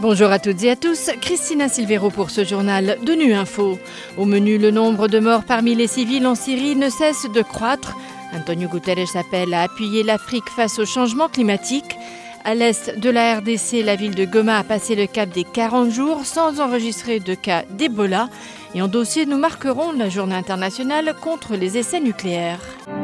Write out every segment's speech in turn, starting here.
Bonjour à toutes et à tous, Christina Silvero pour ce journal de Nu Info. Au menu, le nombre de morts parmi les civils en Syrie ne cesse de croître. Antonio Guterres appelle à appuyer l'Afrique face au changement climatique. À l'est de la RDC, la ville de Goma a passé le cap des 40 jours sans enregistrer de cas d'Ebola. Et en dossier, nous marquerons la journée internationale contre les essais nucléaires.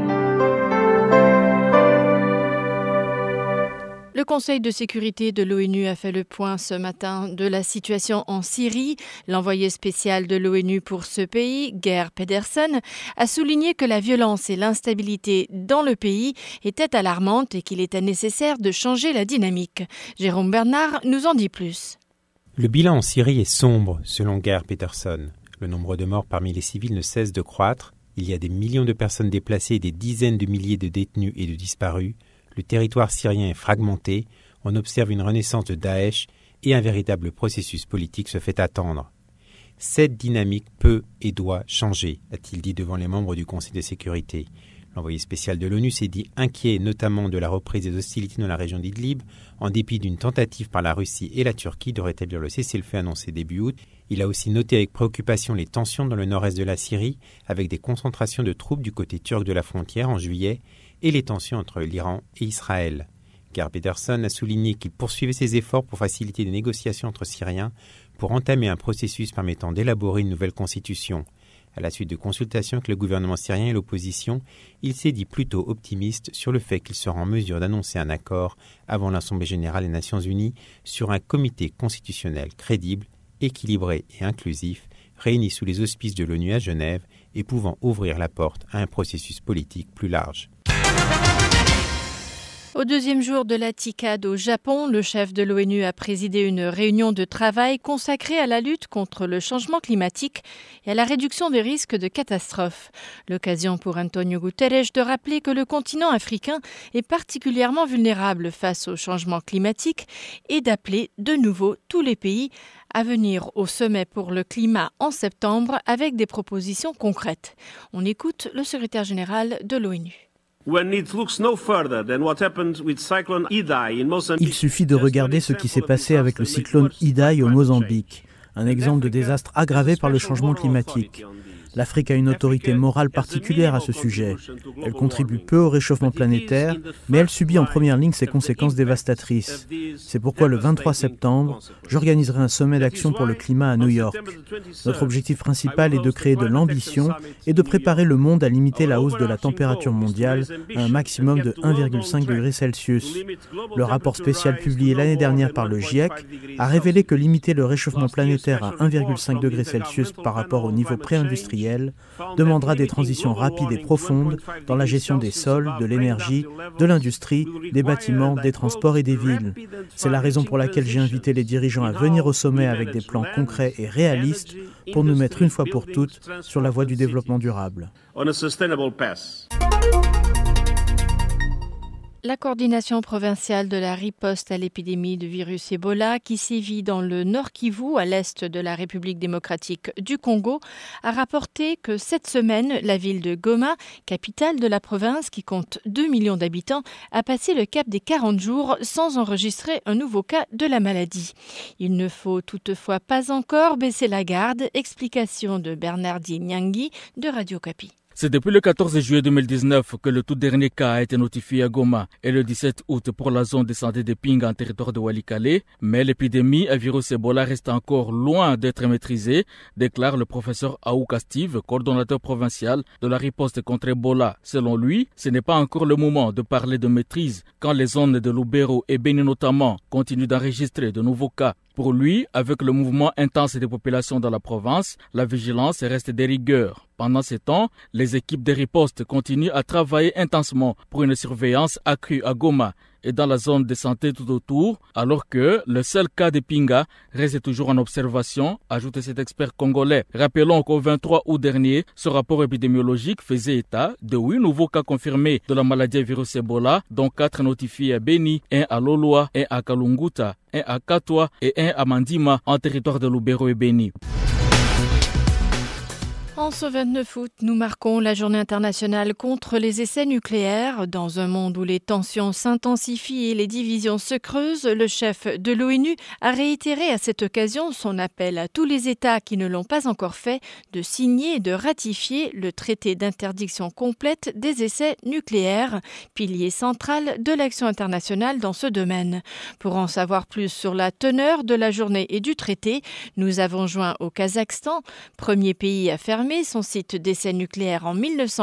Le Conseil de sécurité de l'ONU a fait le point ce matin de la situation en Syrie. L'envoyé spécial de l'ONU pour ce pays, Geir Pedersen, a souligné que la violence et l'instabilité dans le pays étaient alarmantes et qu'il était nécessaire de changer la dynamique. Jérôme Bernard nous en dit plus. Le bilan en Syrie est sombre, selon Geir Pedersen. Le nombre de morts parmi les civils ne cesse de croître. Il y a des millions de personnes déplacées et des dizaines de milliers de détenus et de disparus. Le territoire syrien est fragmenté, on observe une renaissance de Daesh et un véritable processus politique se fait attendre. Cette dynamique peut et doit changer, a-t-il dit devant les membres du Conseil de sécurité. L'envoyé spécial de l'ONU s'est dit inquiet notamment de la reprise des hostilités dans la région d'Idlib, en dépit d'une tentative par la Russie et la Turquie de rétablir le cessez-le-feu annoncé début août. Il a aussi noté avec préoccupation les tensions dans le nord-est de la Syrie, avec des concentrations de troupes du côté turc de la frontière en juillet, et les tensions entre l'Iran et Israël. Geir Pedersen a souligné qu'il poursuivait ses efforts pour faciliter des négociations entre Syriens pour entamer un processus permettant d'élaborer une nouvelle constitution. À la suite de consultations avec le gouvernement syrien et l'opposition, il s'est dit plutôt optimiste sur le fait qu'il sera en mesure d'annoncer un accord avant l'Assemblée générale des Nations unies sur un comité constitutionnel crédible, équilibré et inclusif, réuni sous les auspices de l'ONU à Genève et pouvant ouvrir la porte à un processus politique plus large. Au deuxième jour de la TICAD au Japon, le chef de l'ONU a présidé une réunion de travail consacrée à la lutte contre le changement climatique et à la réduction des risques de catastrophes. L'occasion pour Antonio Guterres de rappeler que le continent africain est particulièrement vulnérable face au changement climatique et d'appeler de nouveau tous les pays à venir au sommet pour le climat en septembre avec des propositions concrètes. On écoute le secrétaire général de l'ONU. Il suffit de regarder ce qui s'est passé avec le cyclone Idai au Mozambique, un exemple de désastre aggravé par le changement climatique. L'Afrique a une autorité morale particulière à ce sujet. Elle contribue peu au réchauffement planétaire, mais elle subit en première ligne ses conséquences dévastatrices. C'est pourquoi le 23 septembre, j'organiserai un sommet d'action pour le climat à New York. Notre objectif principal est de créer de l'ambition et de préparer le monde à limiter la hausse de la température mondiale à un maximum de 1,5 degré Celsius. Le rapport spécial publié l'année dernière par le GIEC a révélé que limiter le réchauffement planétaire à 1,5 degré Celsius par rapport au niveau pré-industriel demandera des transitions rapides et profondes dans la gestion des sols, de l'énergie, de l'industrie, des bâtiments, des transports et des villes. C'est la raison pour laquelle j'ai invité les dirigeants à venir au sommet avec des plans concrets et réalistes pour nous mettre une fois pour toutes sur la voie du développement durable. La coordination provinciale de la riposte à l'épidémie de virus Ebola qui sévit dans le Nord Kivu, à l'est de la République démocratique du Congo, a rapporté que cette semaine, la ville de Goma, capitale de la province qui compte 2 millions d'habitants, a passé le cap des 40 jours sans enregistrer un nouveau cas de la maladie. Il ne faut toutefois pas encore baisser la garde. Explication de Bernardi Nyangi de Radio Kapi. C'est depuis le 14 juillet 2019 que le tout dernier cas a été notifié à Goma et le 17 août pour la zone de santé de Pinga en territoire de Walikale. Mais l'épidémie à virus Ebola reste encore loin d'être maîtrisée, déclare le professeur Aouka Steve, coordonnateur provincial de la riposte contre Ebola. Selon lui, ce n'est pas encore le moment de parler de maîtrise quand les zones de Lubero et Beni notamment continuent d'enregistrer de nouveaux cas. Pour lui, avec le mouvement intense des populations dans la province, la vigilance reste de rigueur. Pendant ce temps, les équipes de riposte continuent à travailler intensément pour une surveillance accrue à Goma et dans la zone de santé tout autour, alors que le seul cas de Pinga reste toujours en observation, ajoute cet expert congolais. Rappelons qu'au 23 août dernier, ce rapport épidémiologique faisait état de 8 nouveaux cas confirmés de la maladie à virus Ebola, dont 4 notifiés à Beni, 1 à Loloa, 1 à Kalunguta, 1 à Katwa et 1 à Mandima en territoire de Lubero et Beni. En ce 29 août, nous marquons la journée internationale contre les essais nucléaires. Dans un monde où les tensions s'intensifient et les divisions se creusent, le chef de l'ONU a réitéré à cette occasion son appel à tous les États qui ne l'ont pas encore fait de signer et de ratifier le traité d'interdiction complète des essais nucléaires, pilier central de l'action internationale dans ce domaine. Pour en savoir plus sur la teneur de la journée et du traité, nous avons joint au Kazakhstan, premier pays à fermer son site d'essai nucléaire en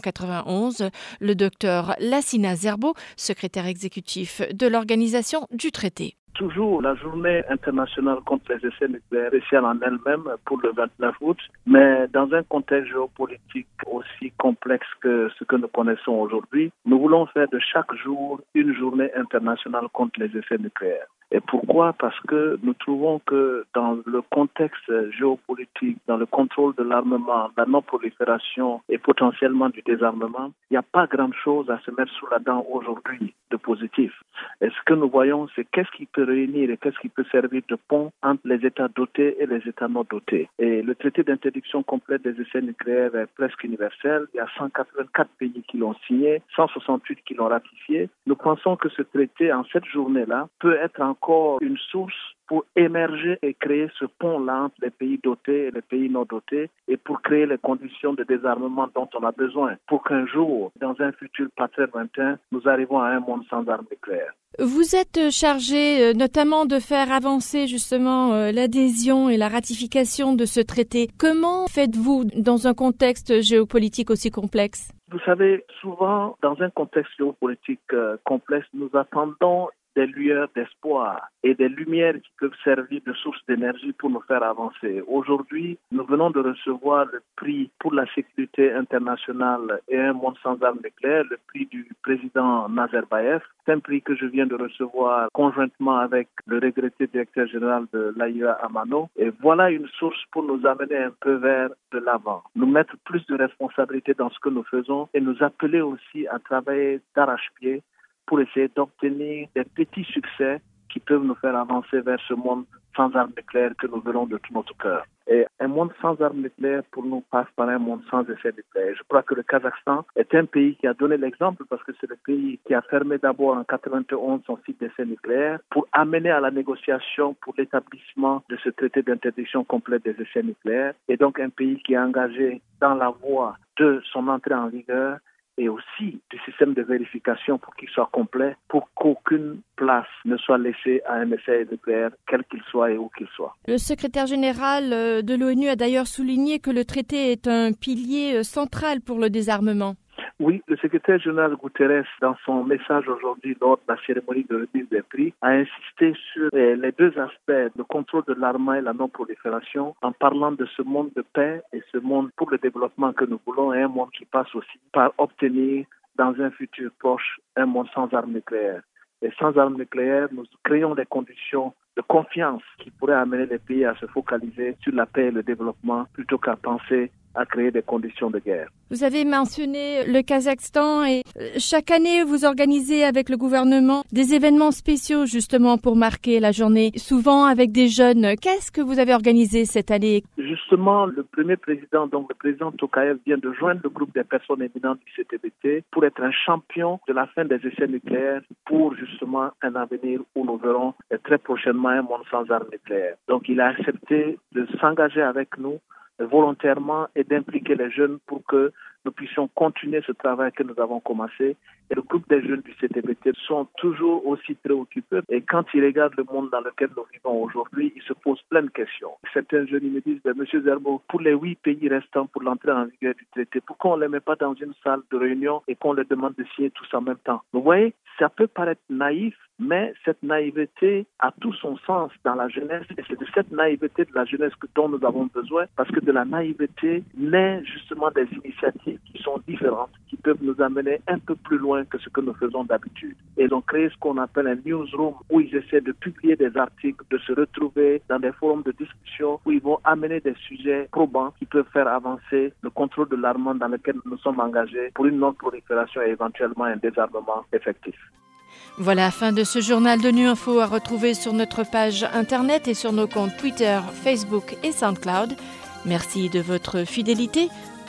1991, le docteur Lassina Zerbo, secrétaire exécutif de l'organisation du traité. Toujours la journée internationale contre les essais nucléaires spéciale en elle-même pour le 29 août, mais dans un contexte géopolitique aussi complexe que ce que nous connaissons aujourd'hui, nous voulons faire de chaque jour une journée internationale contre les essais nucléaires. Et pourquoi ? Parce que nous trouvons que dans le contexte géopolitique, dans le contrôle de l'armement, la non-prolifération et potentiellement du désarmement, il n'y a pas grand-chose à se mettre sous la dent aujourd'hui de positif. Et ce que nous voyons, c'est qu'est-ce qui peut réunir et qu'est-ce qui peut servir de pont entre les États dotés et les États non dotés. Et le traité d'interdiction complète des essais nucléaires est presque universel. Il y a 184 pays qui l'ont signé, 168 qui l'ont ratifié. Nous pensons que ce traité, en cette journée-là, peut être encore une source pour émerger et créer ce pont-là entre les pays dotés et les pays non dotés et pour créer les conditions de désarmement dont on a besoin pour qu'un jour, dans un futur pas très lointain, nous arrivons à un monde sans armes nucléaires. Vous êtes chargé notamment de faire avancer justement l'adhésion et la ratification de ce traité. Comment faites-vous dans un contexte géopolitique aussi complexe ? Vous savez, souvent, dans un contexte géopolitique complexe, nous attendons des lueurs d'espoir et des lumières qui peuvent servir de source d'énergie pour nous faire avancer. Aujourd'hui, nous venons de recevoir le prix pour la sécurité internationale et un monde sans armes nucléaires, le prix du président Nazarbayev. C'est un prix que je viens de recevoir conjointement avec le regretté directeur général de l'AIEA à Mano. Et voilà une source pour nous amener un peu vers de l'avant, nous mettre plus de responsabilité dans ce que nous faisons et nous appeler aussi à travailler d'arrache-pied pour essayer d'obtenir des petits succès qui peuvent nous faire avancer vers ce monde sans armes nucléaires que nous voulons de tout notre cœur. Et un monde sans armes nucléaires, pour nous, passe par un monde sans essais nucléaires. Je crois que le Kazakhstan est un pays qui a donné l'exemple parce que c'est le pays qui a fermé d'abord en 1991 son site d'essais nucléaires pour amener à la négociation pour l'établissement de ce traité d'interdiction complète des essais nucléaires. Et donc un pays qui est engagé dans la voie de son entrée en vigueur et aussi du système de vérification pour qu'il soit complet, pour qu'aucune place ne soit laissée à un essai nucléaire, quel qu'il soit et où qu'il soit. Le secrétaire général de l'ONU a d'ailleurs souligné que le traité est un pilier central pour le désarmement. Oui, le secrétaire général Guterres, dans son message aujourd'hui lors de la cérémonie de remise des prix, a insisté sur les deux aspects, le contrôle de l'armement et la non-prolifération, en parlant de ce monde de paix et ce monde pour le développement que nous voulons, et un monde qui passe aussi par obtenir, dans un futur proche, un monde sans armes nucléaires. Et sans armes nucléaires, nous créons des conditions de confiance qui pourraient amener les pays à se focaliser sur la paix et le développement plutôt qu'à penser à créer des conditions de guerre. Vous avez mentionné le Kazakhstan et chaque année vous organisez avec le gouvernement des événements spéciaux justement pour marquer la journée, souvent avec des jeunes. Qu'est-ce que vous avez organisé cette année ? Justement, le premier président, donc le président Tokayev, vient de joindre le groupe des personnes éminentes du CTBT pour être un champion de la fin des essais nucléaires pour justement un avenir où nous verrons très prochainement un monde sans armes nucléaires. Donc il a accepté de s'engager avec nous volontairement et d'impliquer les jeunes pour que nous puissions continuer ce travail que nous avons commencé. Et le groupe des jeunes du CTBT sont toujours aussi préoccupés. Et quand ils regardent le monde dans lequel nous vivons aujourd'hui, ils se posent plein de questions. Certains jeunes ils me disent, Monsieur Zerbo, pour les 8 pays restants pour l'entrée en vigueur du traité, pourquoi on ne les met pas dans une salle de réunion et qu'on leur demande de signer tous en même temps? Vous voyez, ça peut paraître naïf, mais cette naïveté a tout son sens dans la jeunesse. Et c'est de cette naïveté de la jeunesse dont nous avons besoin, parce que de la naïveté naît justement des initiatives qui sont différentes, qui peuvent nous amener un peu plus loin que ce que nous faisons d'habitude. Et ils ont créé ce qu'on appelle un newsroom, où ils essaient de publier des articles, de se retrouver dans des forums de discussion, où ils vont amener des sujets probants qui peuvent faire avancer le contrôle de l'armement dans lequel nous sommes engagés pour une non-prolifération et éventuellement un désarmement effectif. Voilà, fin de ce journal de Nu Info à retrouver sur notre page internet et sur nos comptes Twitter, Facebook et SoundCloud. Merci de votre fidélité.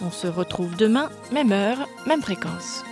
On se retrouve demain, même heure, même fréquence.